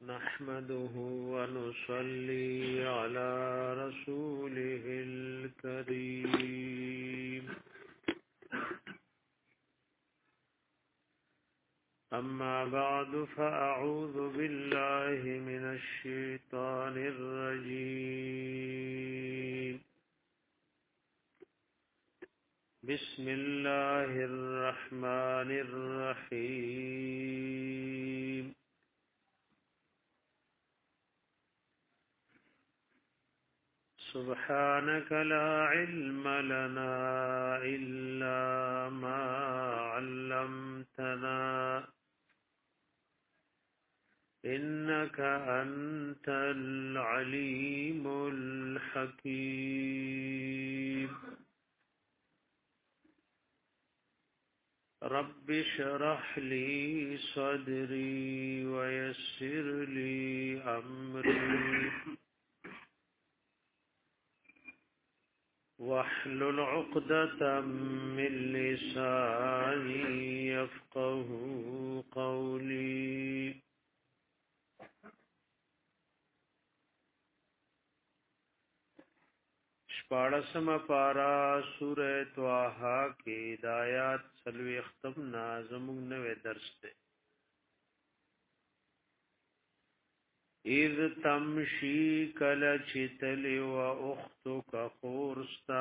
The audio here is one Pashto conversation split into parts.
نحمده ونصلي على رسوله الكريم أما بعد فأعوذ بالله من الشيطان الرجيم بسم الله الرحمن الرحيم سبحانك لا علم لنا إلا ما علمتنا إنك أنت العليم الحكيم رب اشرح لي صدري ويسر لي أمري واحلل عقدة من لساني يفقه قولي شپاڑسم پارا سورہ توحا کی دایات سلوی اختم نازمون نوے درس دے اذ تمشی کل چتلی و اختک خورستا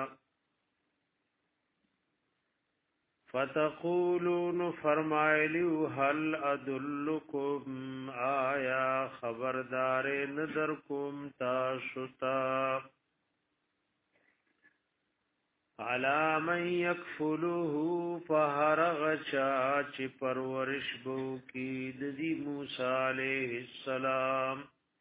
فتقولون فرمائلیو هل ادلکم آیا خبردار ندرکم تاستا علا من یکفلوه فهرغچا چی پرورش بو کی ددی موسیٰ علیہ السلام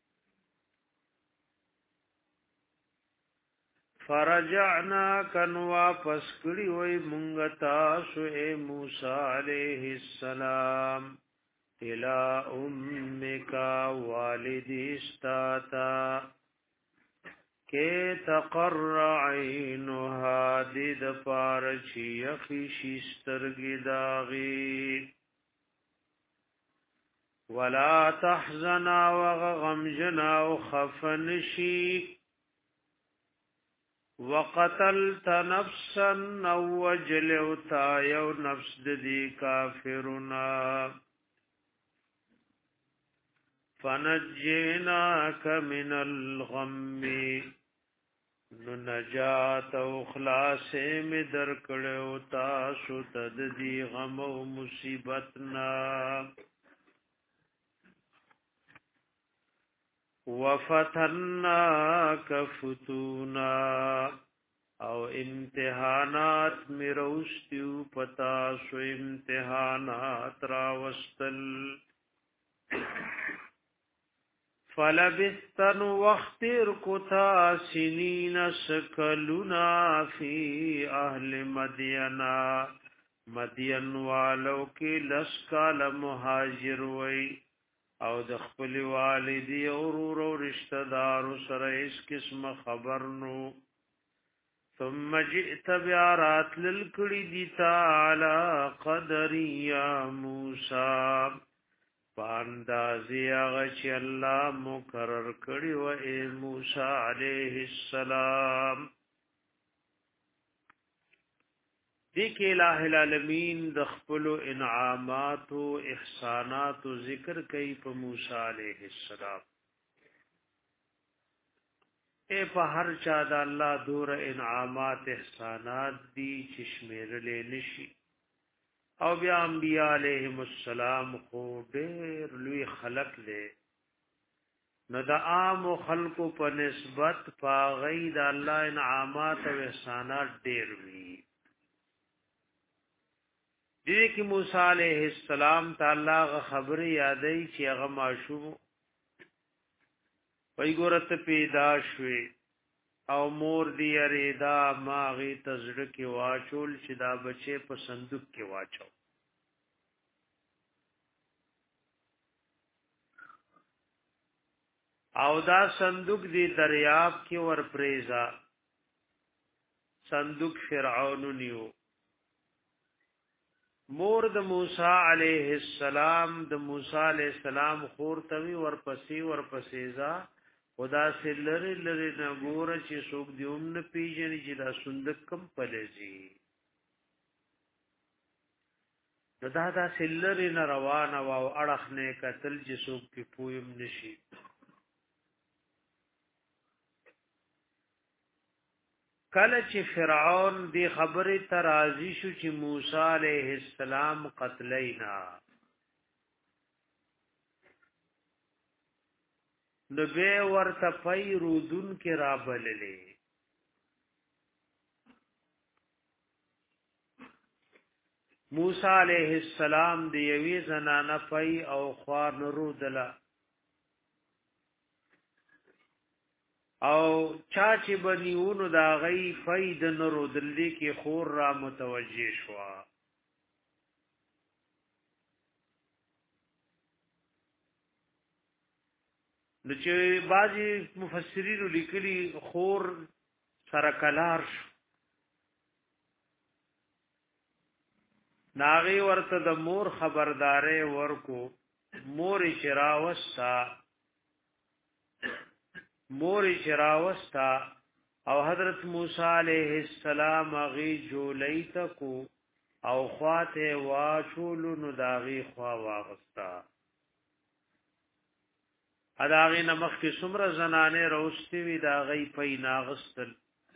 فرجعنا کن واپس کری وی منگتاسو اے موسیٰ علیہ السلام الى امکا والدستاتا کہ تقر عینها دید پارچی یخیشی سترگی داغی ولا تحزنا وغمجنا وخفنشی وقتلت نفسا وجلوتا یو نفس دی کافرنا فنجیناک من الغم نجات او خلاص می درکړو تاسو تد دی غم او مصیبتنا وفتناک فتونا او امتحانات می روستیو پتا سو امتحانات راوستل فلبثتن وختر کتا سنین سکلنا فی اہل مدینہ مدین والو کی لسکال مہاجر وی او د خپل والدی اور رشتہ دار سره اس قسم خبر نو ثم جئت بیارات للکڑی دی تعالی قدر یا موسی پاندازی آغا چی اللہ مقرر کری و اے موسیٰ علیہ السلام دیکھ الہ العالمین دخپل و انعامات و احسانات و ذکر کئی پا موسیٰ علیہ السلام اے پا ہر چاہدہ اللہ دور انعامات احسانات دی چشمیر لے نشی او بیا انبیاء علیہم السلام خو ډیر لوی خلق لے نو دا عام خلق په نسبت پاغی دا الله انعامات او احسانات ډیر وی دې کې موسی علیہ السلام تعالی غ خبر یادای چې هغه ماشوم وای ګورت پیدا شوی او مور دی اریدا ماغي تزړه کې واچول چې دا بچي په صندوق کې واچو او دا صندوق دی دریاب کې ور پریزا صندوق فرعون نیو مور د موسی علیه السلام د موسی علیه السلام خور توی ورپسې ځا خدا سے لری نه ګور چې څوک دیوم نه پیژني چې دا صندوق کم پلېږي دا سلری نه روانه او اڑخ نه قتل چې څوک په پویم نشي کله چې فرعون دی خبره ترازی شو چې موسی علیہ السلام قتلینا نبی ورته پیرودن کې رابللې موسی علیہ السلام دی یوی زنانه پي او خوار نرودلا او چا چې بنیونو دا غي فید نرو دلی کې خور را متوجه شوا نو چې بعضی مفسرین لیکلي خور سره کلار شو ناغي ورته د مور خبردارې ورکو مور شراوستا او حضرت موسی علیہ السلام غي جولیت کو او خواته واچول نو داغي خوا واغستا اداغي نمخ کې سمره زنانه روستي وی داغي پي ناغستل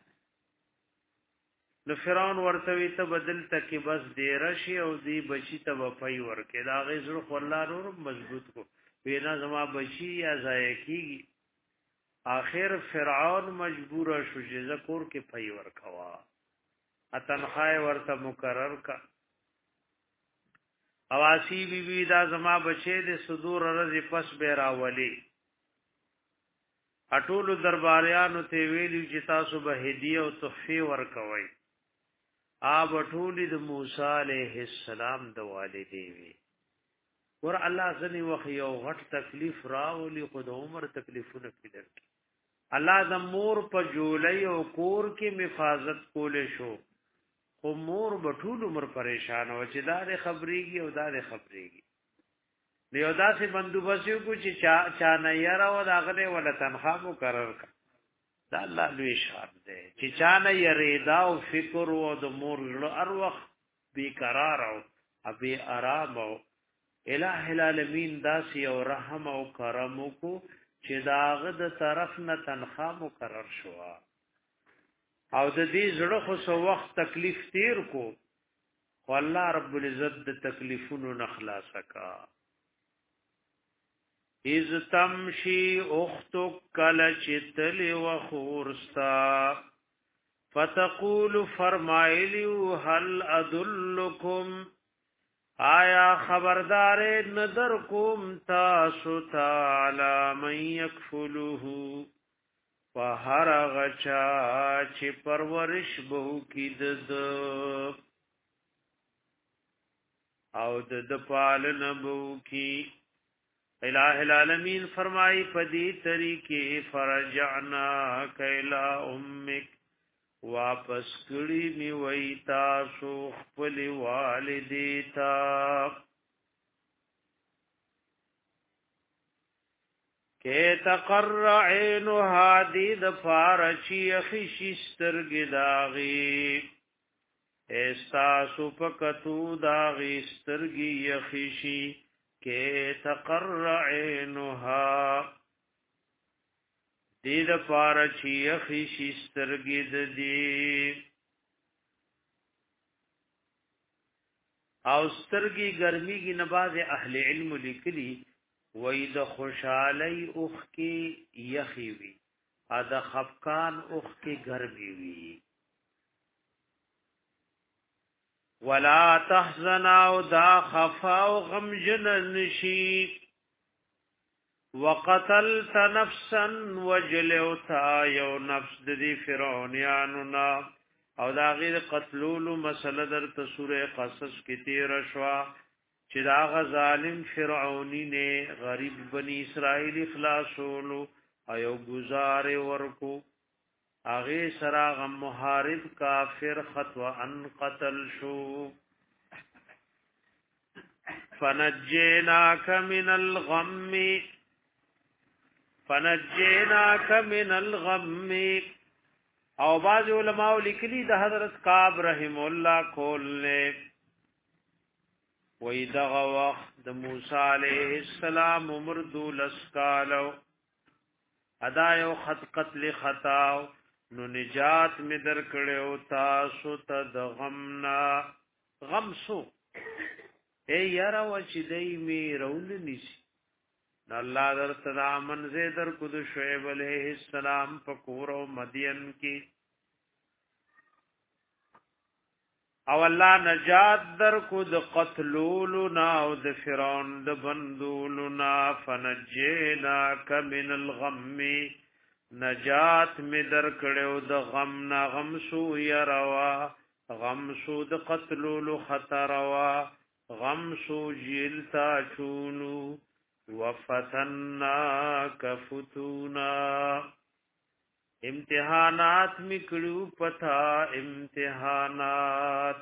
نو فرعون ورته ته بدل تکي بس ډیر شي او دی بچی ته وپي ورکه داغي زړه الله نور مضبوط کو وینا زما بچی یا ضایع کیږي آخر فرعون مجبور شو چې ذکر کې پي ورکوا اتنخای ورته مقرر کا اواسی بی دا زما بچی د صدور رز پس بیرا ولی اټول درباریانو ته ویلی چې تاسو به هدیه او تحفه ورکوي آب ټول د موسی علیہ السلام د والدې وی ور الله ځنی وخت یو غټ تکلیف راولي خود عمر تکلیفونه پیدر کی الله د مور په جولای او کور کې حفاظت کولې شو خو مور بټول عمر پریشان و چې دا خبرېږي او دا خبرېږي دیو داسې بندوبست کو چې چا نه یاره و داغه ولا تنخوا مقرر کا دا الله لوی شان دی چې چا نه یریدا او فکر او د مور هر وخت بیقرار او ابي آرام او الہ العالمین داسې او رحم او کرم کو چې داغه د طرف نه تنخوا مقرر شو او د دې زړه خو سو وخت تکلیف تیر کو خو الله رب العزت د تکلیفونو نخلاص کا از تمشي اختک کل چتل و خورستا فتقول فرمایلی هل ادلکم آیا خبردار نظر کوم تاسو تعالی من یکفلوه فهر غچا چې پرورش بهو کی د او د پالن بهو کی الہ العالمین فرمائی پدی طریقے فرجعنا کیلا امک واپس کړي می وای تاسو خپل والدی تا کې تقر عینها دی د فارچی خشستر گداغي استاسو پکتو داغي سترګي یخشي کې تقر عینها دید پارا چی اخیشی سترگید دی او سترگی گرمی کی نباز اہل علم لکلی وید خوشحالی اخ کی یخی وی اد خفکان اخ کی گرمی وی ولا تحزناو دا خفاو غمجن نشی وقتلت نفسا وجلوتا یو نفس دی فرعونیانو نا او دا غیر قتلولو مسئله در سوره قصص کی تیر شوا چې دا غ ظالم فرعونی نے غریب بنی اسرائیل اخلاصولو ایو گزار ورکو اغه سراغ محارب کافر خطو ان قتل شو فنجیناک من الغم او بعض علماء لیکلی د حضرت کعب رحم الله کول نے وې دغه وخت د موسی علیہ السلام عمر دولس کالو ادا یو خط قتل خطاو نو نجات می در کړو تاسو ته د غمنا غم سو اے یارا و چې دای می رول نشي الله درته دا منزه در کو د شعیب علیہ السلام په کور او مدین کې او الله نجات در کو د قتلولنا او د فرعون د بندولنا فنجیناک من الغم نجات می در کړو د غم نا غم سو يروا غم سو د قتلولو خطر وا غم سو جلتا چونو وفتناک فتونا امتحانات مکړو پتا امتحانات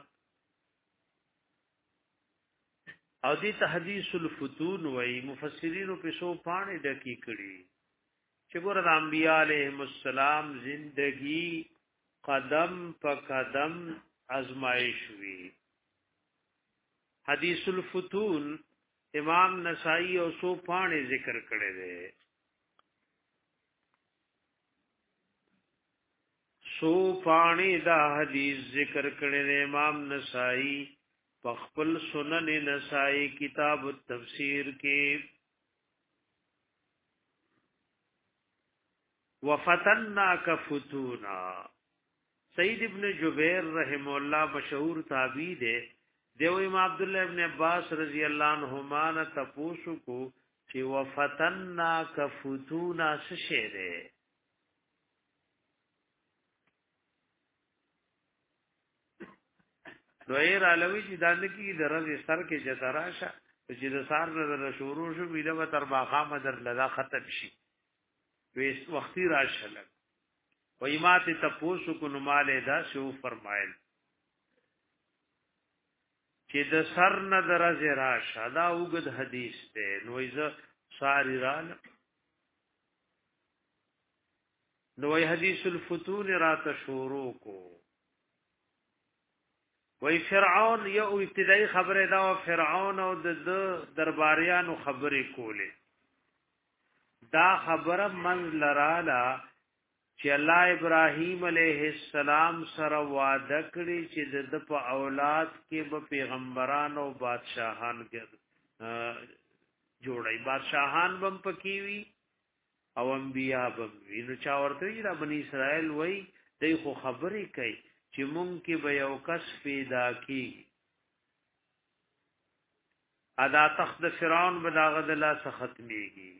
او دې تحديث الفتون وای مفسرین په سو پانی ډکی کړي چې ګور د انبیاء علیهم السلام زندگی قدم په قدم آزمائش وی حدیث الفتون امام نسائی او سو پانی ذکر کړي دي سو پانی دا حدیث ذکر کړي دي امام نسائی په خپل سنن نسائی کتاب التفسیر کې وفتناک فتونا سید ابن جبیر رحم الله مشهور تابعی دے دیو امام عبد الله ابن عباس رضی الله عنهما نے تپوسو کو چې وفتناک فتونا څه ده دویر علوی چې دانه کې درځي سر کې جتراشه چې د سار نه شروع شو ویله تر باخامه در لدا ختم شي ویس وختي راشه و ایمات تپوسو کو نماله دا شو فرمایل چې د سر نه درځي راشه دا وګد حدیث ته نوې ساری رال نوې حدیث الفتون رات شروع کو وی فرعون یو ابتدائی خبره دا و فرعون او د درباریانو خبره کوله دا خبره من لرالا چې الله ابراهیم علیه السلام سره وعده کړی چې د په اولاد کې به پیغمبران او بادشاہان جوړي بادشاہان بم پکې وي او انبیا بم وي نو چا ورته دا بنی اسرائیل وای دای خو خبرې کوي چې مونږ کې به یو کس پیدا کی ادا تخت فرعون به داغه د لا ختميږي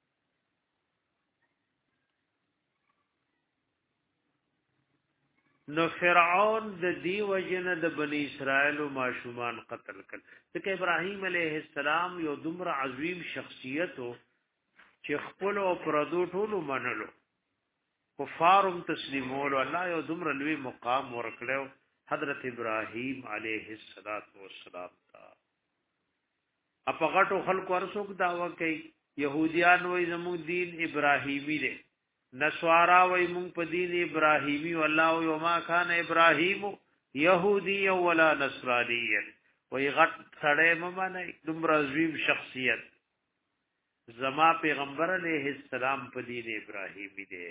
نو فرعون د دی وجنه د بنی اسرائیل او ماشومان قتل کړ ځکه ابراهیم علیه السلام یو دومره عظیم شخصیت او چې خپل او پردو ټولو منلو کفارم تسلیمول الله یو دومره لوی مقام ورکړو حضرت ابراهیم علیه السلام تا اپا غټو خلق ورسوک دعوه کوي يهوديان وای زمو دین ابراهیمی دی نسوارا وای مونږ په دین ابراهیمی والله یو ما کان ابراهیم يهودي ولا نصراني وای غټ سړی ممنه دومره عظیم شخصیت زما پیغمبر علیہ السلام په دین ابراهیمی دی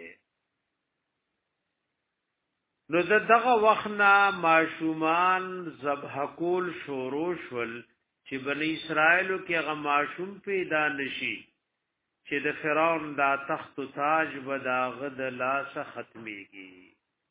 نو دغه وخنا ماشومان ذبح کول شروع شول چې بنی اسرائیلو کې هغه ماشوم پیدا نشي چې د فرعون دا تخت تاج بداغه د لاس ختميږي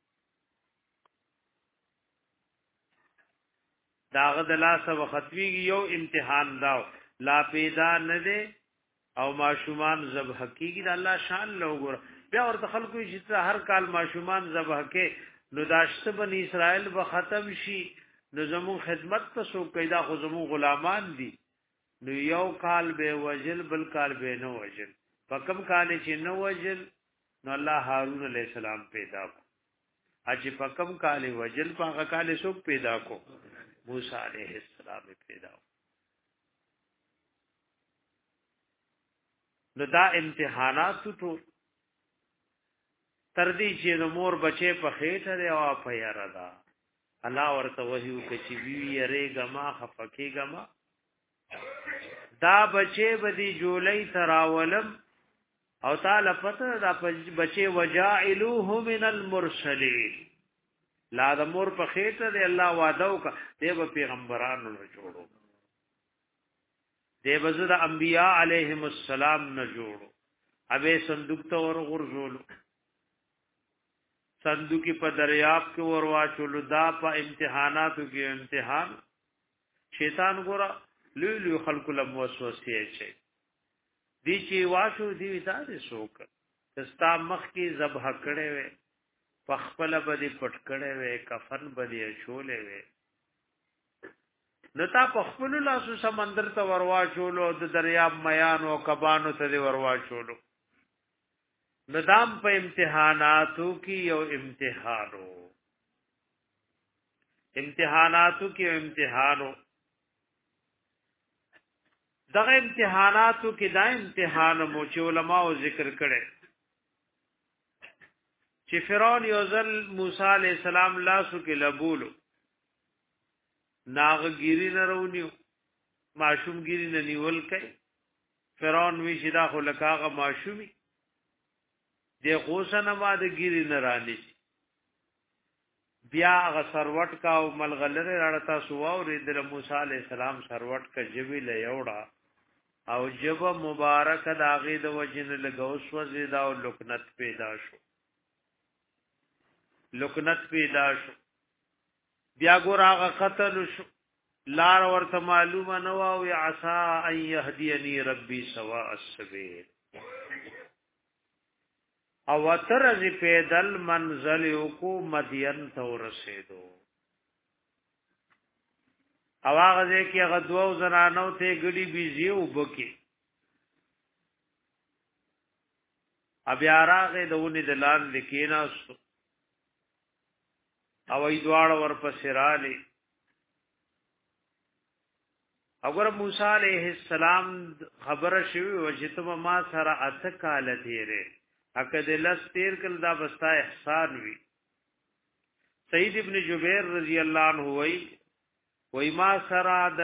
داغه د لاس ختميږي یو امتحان دا لا پیدا نه دي او ماشومان ذبح کیږي د الله شان لوګور بیا ورته خلکو چې هر کال ماشومان ذبح کې نو داشته بنی اسرائیل به ختم شي نو زمو خدمت ته سو پیدا خو زمو غلامان دي نو یو کال به وجل بل کال به نو وجل پکم کال چې نو وجل نو الله هارون علیہ السلام پیدا کو اج پکم کال وجل پاک کال سو پیدا کو موسی علیہ السلام پیدا نو دا امتحانات ټول تر دې چې د مور بچي په خېټه دی او په یاره ده الله ورته وحیو کې چې وی یریګه ما خفکیګه ما دا بچي بدی جولای تراولم او تعالی پته دا بچي وجاعلوه من المرسلین لا د مور په خېټه دی الله وعده وکړه دیو پیغمبرانو نه جوړو دیو زړه انبیاء علیهم السلام نه جوړو ابه صندوق ته ور غرزولو صندوقی په دریاب کې ورواچولو دا په امتحاناتو کې امتحان شیطان ګورا لولو خلق له وسوسه شي دی چې واچو دی دا دې شوک دستا مخ کې ذبح کړي وي پخپل بدی پټ کړي وي کفن بدی چولې وي نتا پخپل لاسو سمندر ته ورواچولو د دریاب میان او کبانو ته ورواچولو ندام په امتحاناتو کې یو امتحاناتو کې امتحانو دغه امتحاناتو کې دا امتحان مو چې علماء ذکر کړي چې فرعون یوزل موسی علی السلام لاسو کې لبولو ناغګيري نه رونیو معشومګيري نه نیول کوي فرعون وی شدا خو لکاغه معشومي د غوسنه ما د ګيري نه رانی بیا غ سروټ کا او ملغلره راړتا سواو د موسی علی السلام سروټ کا جبی له یوړه او جب مبارک د اغه د وجن لګوس وزیدا او لکنت پیدا شو بیا ګور هغه قتل شو لار ورته معلومه نو او عسى ان يهديني ربي سواء السبيل او ترز پیدل منزل کو مدین ته ورسېدو او هغه کې هغه دوه زنانو ته ګډي بيزي وبکي بیا راغې دونه دلان لیکیناستو او ای دواړه ورپسې رالی اگر موسی علیہ السلام خبر شوی و چې ته ما سره اتکاله تیرې اکد لس تیر کل دا بستا احسان وی سید ابن جبیر رضی اللہ عنہ وی ما سره د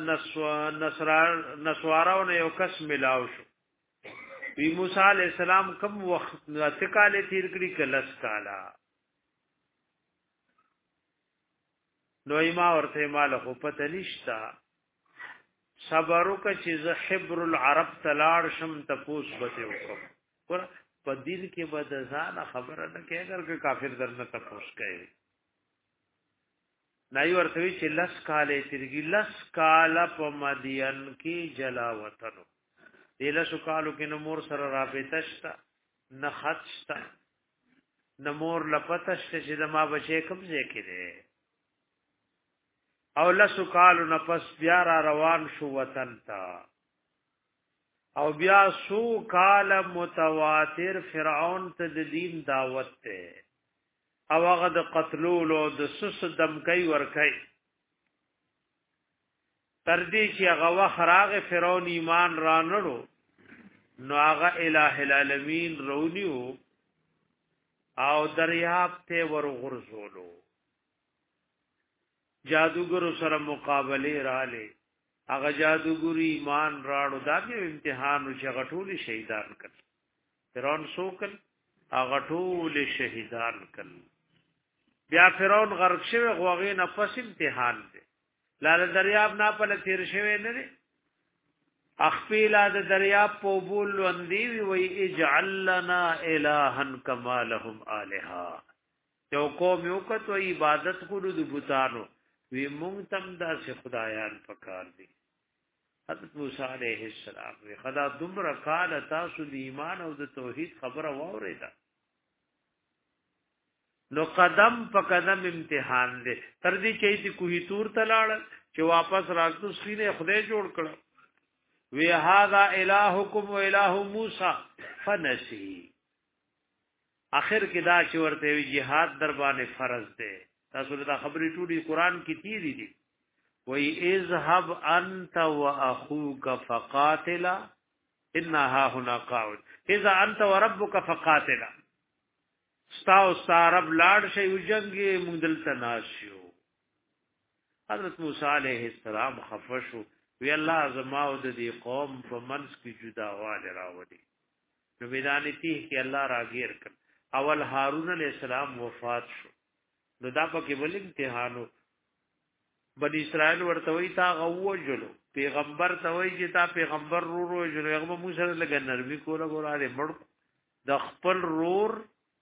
نسواراو نه یو کس ملاو شو وی موسی علیہ السلام کم وخت اتکاله تیر کړي کلس کالا نو ما ورته مال خو پته نشتا صبرو که چې ز حبر العرب تلاړ شم تپوس بته وکم پر په دین کې به د ځان خبره نه کې اگر که کافر درنه تپوس کوي نای ورته چې لس کاله تیرګي لس کاله په مدین کې جلاوتنو دله سو کالو کې نو مور سره رابطه شتا نه خط شتا نمور لپتش چې د ما بچي کوم ځای کې دی او لسو کالو نفس بیا را روان شو وطن تا او بیا سو کال متواتر فرعون ته د دین دعوت ته او هغه د قتلول او د سس دمکای ورکای تر دې چې هغه وخراغ فرعون ایمان را نړو نو هغه الٰه العالمین رونیو او دریاب ته ورغورځولو جادوګر سره مقابله رااله هغه جادوګر ایمان راړو دا به امتحان چې غټول شهیدان کړ فرعون سوکل هغه ټول شهیدان کړ بیا فرعون غرق شوی غوغې نه پس امتحان دی لاله دریاب نه په تیر شوی نه دی اخفیلا د دریاب په بول وندي وی اجعل لنا الها کما لهم الها یو قوم یو کتو عبادت کولو د بوتانو وی مونږ تم دا سه خدایان پکار دي حضرت موسی علیہ السلام وی خدا دمر کال تاسو د ایمان او د توحید خبره واوریدا نو قدم په قدم امتحان دي تر دې چې کوهی تور تلاړ چې واپس راځو سینه خدای جوړ کړ وی هاذا الہکم و الہ موسی فنسی اخر کې دا چې ورته وی jihad در باندې فرض ده تاسو دا خبرې ټولې قران کې تیری دي وی اذهب انت واخوك فقاتلا انها هنا قاعد اذا انت وربك فقاتلا استا رب لاړ شي وجنګي مونږ دلته ناشيو. حضرت موسی علیہ السلام خفشو وی الله زما او د دې قوم په منځ کې جداواله راوړي. نو میدانتی کې الله راګیر کړ. اول هارون علیہ السلام وفات شو. نو دا پکې بل امتحانو. بنی اسرائیل ورته وی تا غوجلو پیغمبر ته وی چې تا پیغمبر رو جوړ هغه موږ سره لګ نرمي کوله ګوراله مړ د خپل رور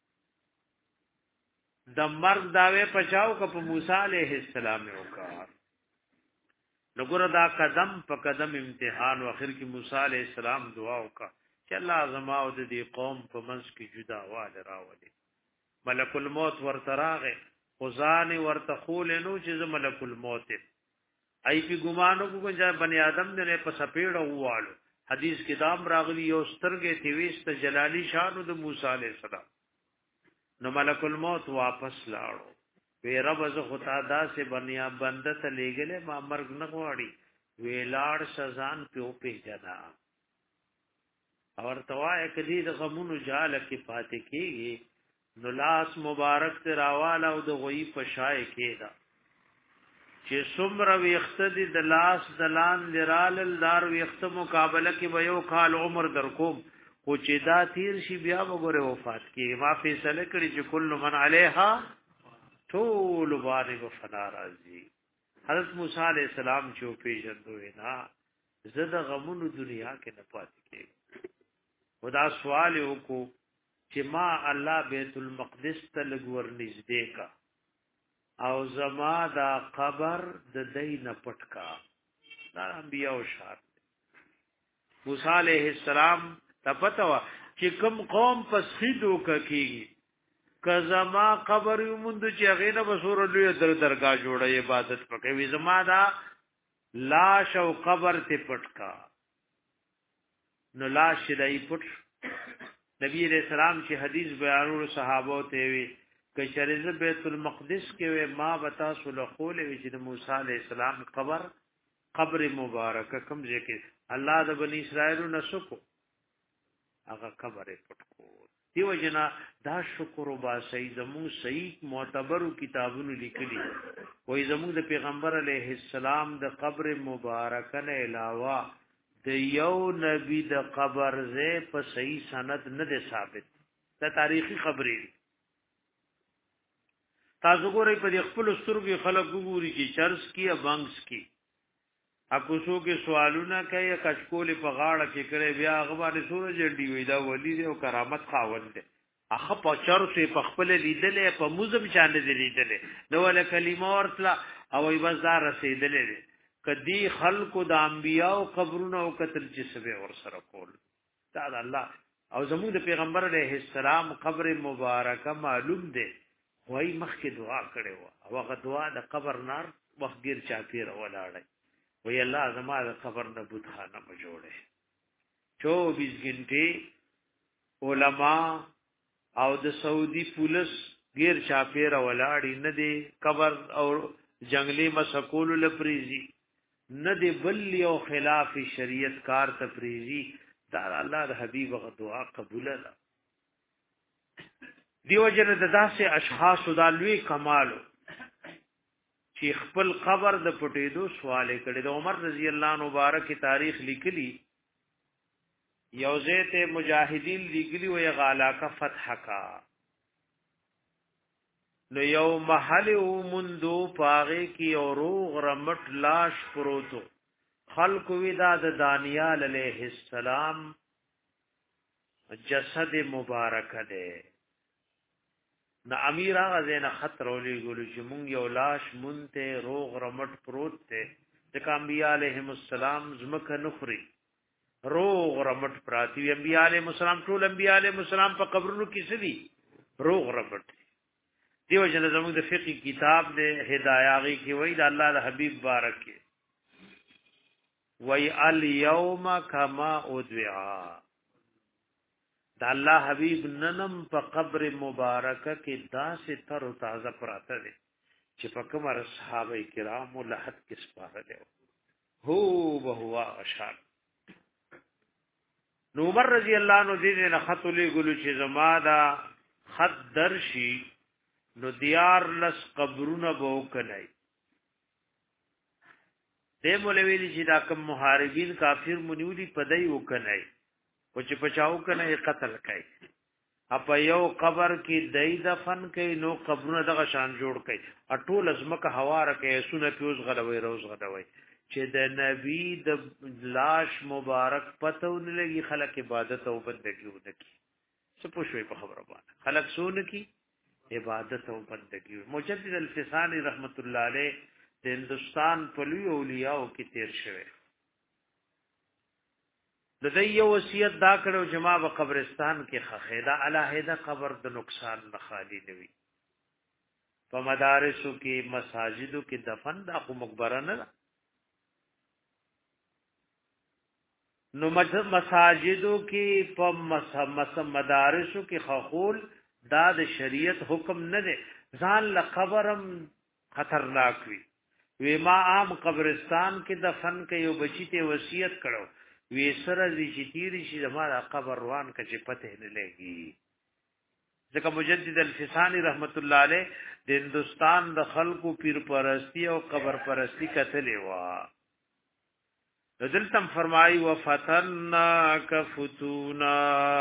د مرګ داوی پچاو ک په موسی علیہ السلام وکړ. نګور دا قدم په قدم امتحان او اخر کې موسی علیہ السلام دعا وکړه چې الله زما او د دې قوم په منځ کې جدا واله راولي. ملک الموت ورته راغی خزانه ورته خول نو چې ملک الموت ای په ګمانو کو چې بنی آدم نه په سپېړه ووالو. حدیث کې دام راغلی یو سترګې تیويست جلالی شانو د موسی علیہ السلام. نو ملک الموت واپس لاړو وی رب از خدا دا سے بنیا بنده ته لګلې ما مرګ نه غواړي وی لاړ سزان په جنا اور توای کدی د غمونو جال کې پاتې کیږي. نو لاس مبارک ته راواله او د غوی پشای کېدا چې څومره ویختدي د لاس دلان لرال دار ویخت مقابله کې ویو کال عمر در کوم خو چې دا تیر شي بیا وګوره وفات کیږي. ما فیصله کړی چې کل من علیها ټول باندې وفنا راځي. حضرت موسی علیہ السلام چې پیژندو نه زده غمونو دنیا کې نه پاتې کېږي. خدا سوال وکړو چې ما الله بیت المقدس ته لګور نږدې کا او زما دا قبر د دین پټکا. دا انبیاء او شان موسی علیہ السلام ته پته وا چې کوم قوم پسخیدو کیږي کزما قبر یومند چې هغه نه بسور لوی درگاه جوړه عبادت پکې وي زما دا لاش او قبر ته پټکا. نو لاش دای پټ نبی علیہ السلام چې حدیث بیانولو صحابه ته وی که شریز بیت المقدس کې وی ما بتا سول خول وی چې موسی علیہ السلام قبر مبارک کوم ځکه الله د بنی اسرائیل نسکو هغه قبر پټکو. دیو جنا دا شکر وبا سید زمو صحیح معتبرو کتابونو لیکلي وای زمو د پیغمبر علیہ السلام د قبر مبارک نه علاوه د یو نبی د قبر زه په صحیح سند نه ده ثابت. دا تاریخي خبرې تاسو ګورئ په خپل سترګې خلک وګوري چې چرس کی یا بانګس کی اکوسو کې سوالونه کوي کچکول په غاړه کې کړي بیا هغه باندې سورج دی وی دا ولی دی او کرامت خاوند دی هغه په چرسه په خپل لیدلې په موزم چاندې لیدلې نو ول کلمه ورتلا او ای بس دا رسیدلې کدی خلقو د انبیاء او قبرونو او قتل جسبه ور سره کول. دا الله او زموږ د پیغمبر علیه السلام قبر مبارکه معلوم دی وای مخکې دعا کړي او هغه دعا د قبر نار وخګیر چاپیر ولاړی وی الله زما د قبر نه بوت خانه ما جوړه. 24 غنټه علما او د سعودي پولیس غیر چاپیر ولاړی نه دی قبر او جنگلی مسکول لپریزی نه دی بل یو خلاف شریعت کار تفریزی. دا الله د حبیب غ دعا قبول ده. دیو جن د داسې اشخاص د لوی کمالو چې خپل قبر د پټېدو سوال کړي. د عمر رضی الله عنه مبارک تاریخ لیکلی یوزه ته مجاهدین لیکلی وی غالا کا فتح کا نو یو محل مندو پاغه کی اوروغ رمټ لاش پروتو خلق ودا د دانیال علیہ السلام جسد مبارک ده. نو امیر هغه زنه خطر ولي ګلو چې مونږ یو لاش مونته روغ رمټ پروت ته د انبیاء علیهم السلام زمکه نخري روغ رمټ پراتی انبیاء علیهم السلام ټول انبیاء علیهم السلام په قبرونو کې سدي روغ رمټ. دیو جن زموږ د فقہی کتاب د هداياغي کې وای د الله د حبيب بارک وای الیوم کما ادعا د الله حبيب ننم په قبر مبارکه کې داسې تر تازه پراته دي چې په کومه صحابه کرام لحد کې سپاره دي هو بهوا اشار. نو عمر رضی الله عنه دې نه خط لګلو چې زما دا خط درشي نو دیار لس قبرونه به وکړي دې مولوی چې دا کوم محاربین کافر منیولي پدای وکړي او چې بچاو کنه قتل کوي اپ یو قبر کې دای دفن کوي نو قبرونه دغه شان جوړ کوي اټول ازمکه هوا راکې سونه پیوز غلوي روز غلوي چې د نبی د لاش مبارک پتون لګي خلک عبادت او بندګي ودکی څه پوښوي په خبره باندې خلک سون کی عبادت او بندګي مجدد الفسانی رحمت الله علیه د هندستان په لوی اولیاء کې تیر شوی د دې یو وصیت دا کړو چې ما په قبرستان کې خخیدا الہیده قبر د نقصان نه خالی نوي په مدارسو کې مساجدو کې دفن دا خو مقبره نه نو مساجدو کې په مدارسو کې خخول دا د شریعت حکم نه دی ځان له قبرم خطرناک وي ما عام قبرستان کې دفن کې یو بچی ته وصیت کړو وی سره دې چې تیری شي زموږه قبر روان کچې پته نه لګي ځکه مجدد الفسانی رحمت الله علیه د هندستان د خلقو پیر پرستی او قبر پرستی کتلې وا دلتم فرمایي وفتنا کفتونا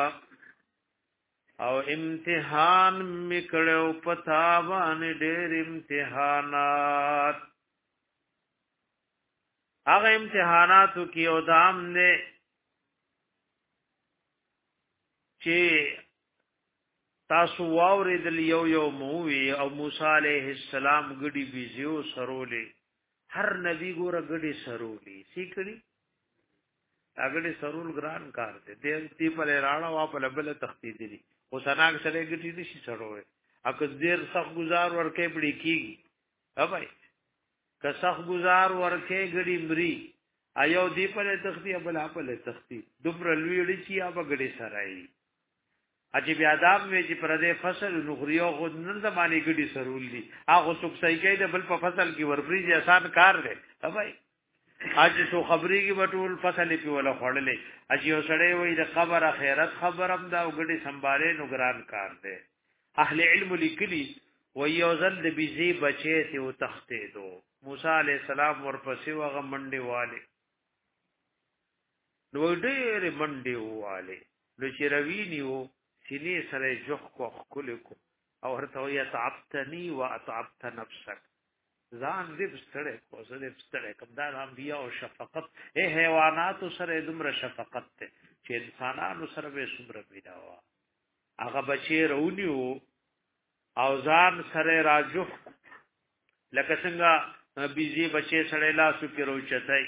او امتحان میکړو پتا باندې ډېر امتحانات هغه امتحاناتو کې او دام نه چې تاسو واورېدل یو مووي او موسی عليه السلام ګډي بيزيو سرولې هر نبی ګوره ګډي سرولې سیکړي اګړي سرول ګران کار دي دې په راړه وا په لبل تختی دي او سناګ سره ګټي نشي سروي اګه ډیر سخت گزار ورکه پړي کیږي ها بھائی که سخت گزار ورکه ګړي مري ایو دی په تختی بل په تختی دوبر لویړي چې اب ګړي سرای اجي بیا داب مې چې پر دې فصل نغریو غو نن زمانه ګړي سرول دي هغه څوک صحیح کوي د بل په فصل کې ورفريږي آسان کار دی ها بھائی اج سو خبري کې بټول فصل په ولا خړلې اج یو سړی وې د خبر اخرت خبرم دا وګړي سنباله نگران کار دی اهل علم لیکلي و یو ځل د بيزي بچي ته او تختې دو موسی عليه السلام ورپسې وغه منډي والے نو ډېر منډي واله نو چې روينيو سینې سره جوخ کو خل کو او ورته یا تعبتني واطعبت نفسك ځان دې بستړې کو زه دې بستړې کوم دا انبیا او شفقت اے حیوانات سره دمر شفقت ته چې انسانانو سره به صبر پیدا وا هغه بچي رونیو او ځان سره راجوخ لکه څنګه بيزي بچي سره لاسو کې روچتای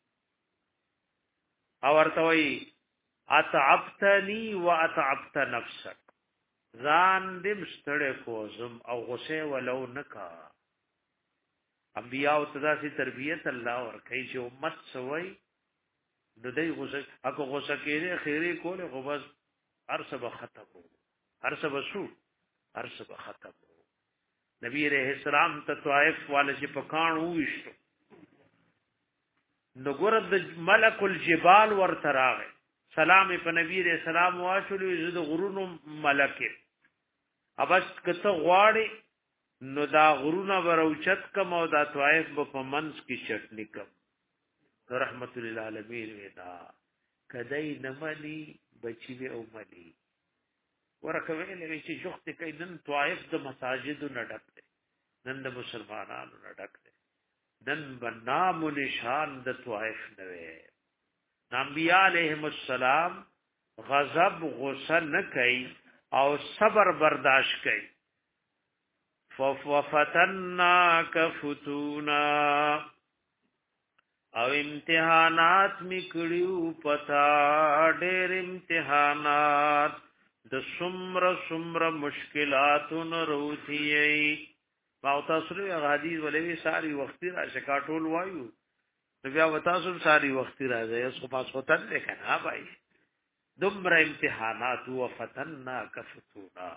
او ورته وی اتعبتني واتعبت نفسك ځان دې بستړې کو زم او غصه ولو نکا انبیاء او تداسي تربيت الله ور کوي چې امت سوي د دې غوسه اكو غوسه کېږي خیره کوله خو بس ارسب ختم هر څه وسو هر څه ختم نبی عليه السلام ته طائف والے چې پکان وښتو نو ګورد ملک الجبال ورتراغه سلام په نبی عليه السلام واشلو زید غرونو ملکه ابس کته غواړي نو دا غرونه وروچت کم او دا طائف په منس کی چټنی کم رحمت للعالمین ودا کدی نملی بچی او ملی ورکه ویلې چې جوخت کوي نن طائف د مساجد نه ډک دي نن د مسلمانانو نه ډک دي نن بنام نشان د طائف نه وي انبیاء علیهم السلام غضب غصه نه کوي او صبر برداشت کوي ففتناک فتونا او امتحانات میکړیو پتا ډېر امتحانات د سمر مشکلاتون روتیي ما تاسو حدیث ولوي ساری وختي را شکاټول وایو بیا وتاسو ساری وختي راځي اوس په تاسو ته نه کنه بھائی دمر امتحانات وفتناک فتونا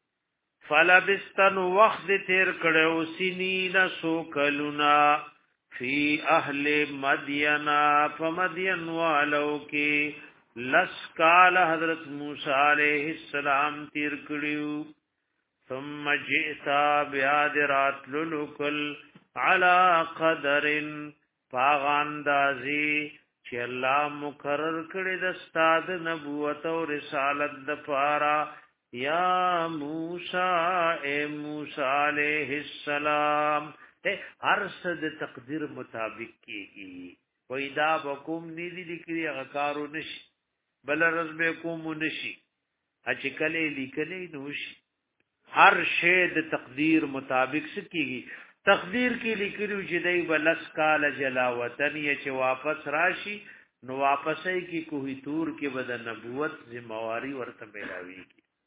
فلبستن وخت تیر کړو سنین سو کلونا فی اهل مدینا فمدین والو کې لس کال حضرت موسی علیہ السلام تیر کړیو ثم جئتا بیادرات للکل علی قدر پاغاندازی چې الله مقرر کړی د استاد نبوت او رسالت د پارا یا موسی اے موسی علیہ السلام هر څه د تقدیر مطابق کیږي وېدا بکوم نیلی لیکري هغه کارو نشي بل رزبه کوم نشي چې کله لیکلې نوشي هر شی د تقدیر مطابق سکیږي تقدیر کې لیکلو چې دای بلس کال جلا وطن یې چې واپس راشي نو واپسې کې کوهی تور کې بد نبوت ذمہواری ورته ملاوي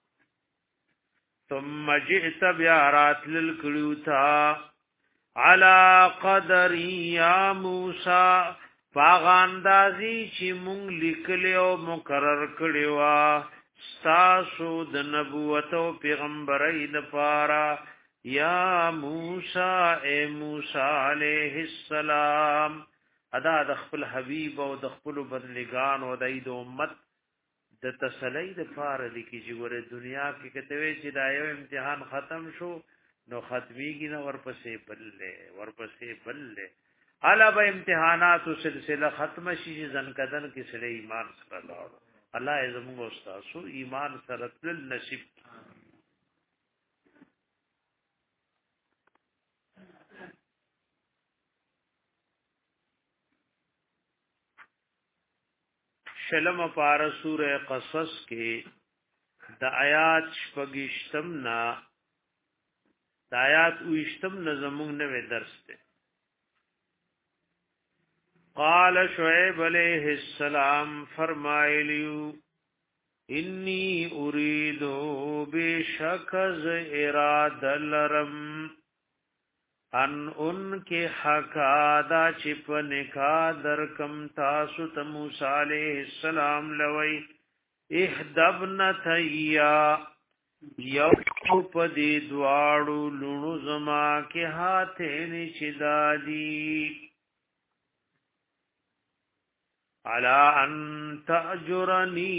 ثم جئت بیارات للکلوتا علا قدر یا موسی پاغاندازی چې مونږ لیکلی او مقرر کړی وا تاسو د نبوت او پیغمبرۍ د پاره یا موسی اے موسی علیہ السلام ادا د خپل حبیب او د خپل بندگان او د امت د تسلی د پاره لیکي چې ګوره دنیا کې کته چې دا یو امتحان ختم شو نو ختمیږي نو ورپسې بلله الا به امتحانات او سلسله ختم شي ځنکدن کې سره ایمان سره لاړ الله زموږ استاد ایمان سره تل نصیب شلم پار سورہ قصص کې د آیات شپږشتم نا د آیات وشتم نظمون نوې درس ته قال شعیب علیہ السلام فرمایلیو انی اريد بشکز اراده لرم ان کے حقا دا چپ نکا در کم تاسو ته موسی علیہ السلام لوی اهدبن تیا یو پدی دواړو لونو زما کې هاته نشدادی علا ان تأجرنی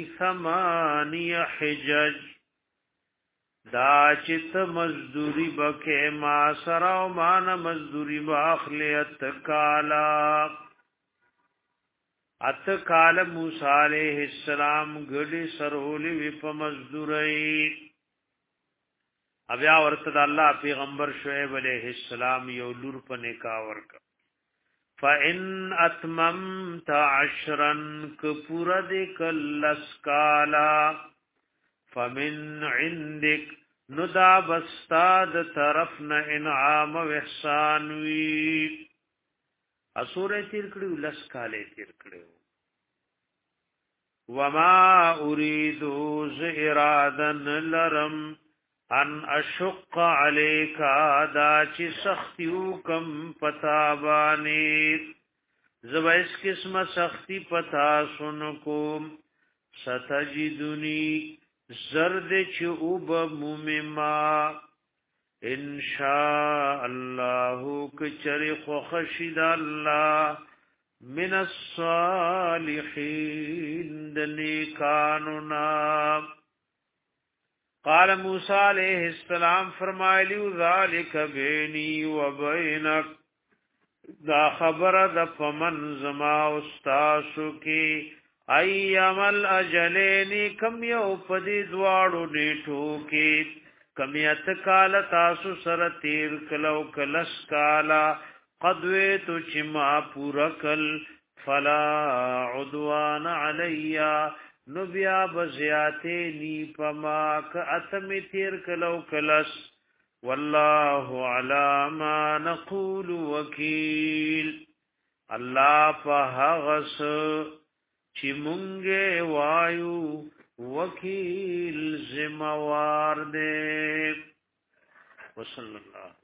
8 حجج دا چت مزدوری بکه ما سرا او مان مزدوری باخلیت کالا اتکال موسی علیہ السلام گڑی سرولی وی په مزدوری بیا ورته الله پیغمبر شعیب علیہ السلام یو لور په نکاح ورک فان اتممت 10 کپورا د کلس کالا فمن عندك ندا بستاد طرفنا انعام و احسان وی اسوره تیر کړو لس کاله تیر کړو وما اريد زئرادن لرم ان اشق عليك دا چې سختیو کم پتا باندې زویس قسمه سختی پتا سن کوم ستجدنی زرد چوب ممما ان شاء الله کچری خو خشید الله من الصالحین دنیکاننا قال موسی علیہ السلام فرمایلی ذالک بینی و بینک دا خبر د فمن زما استاسو کی ایام الاجلین کم یو پدی دواړو نیټو کې کمیت کال تاسو سره تیر کلو کلس کالا قدوی تو چما پورکل فلا عدوان علیا نبیا بزیاتی نی پما ک اتم تیر کلو کلس والله علی ما نقول وکیل الله په هغس چې مونږه وایو وکیل ذمہوار دې وصلی الله